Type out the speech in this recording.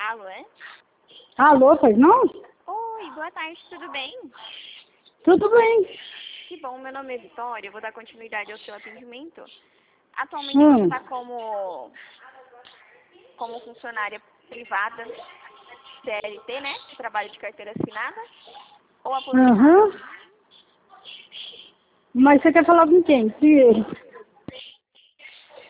Alô, é? Alô, pois não? Oi, boa tarde, tudo bem? Tudo bem. Que bom, meu nome é Vitória, eu vou dar continuidade ao seu atendimento. Atualmente você está como funcionária privada, CLT, né? Trabalho de carteira assinada? Ou aposentada? Mas você quer falar com quem? Primeiro.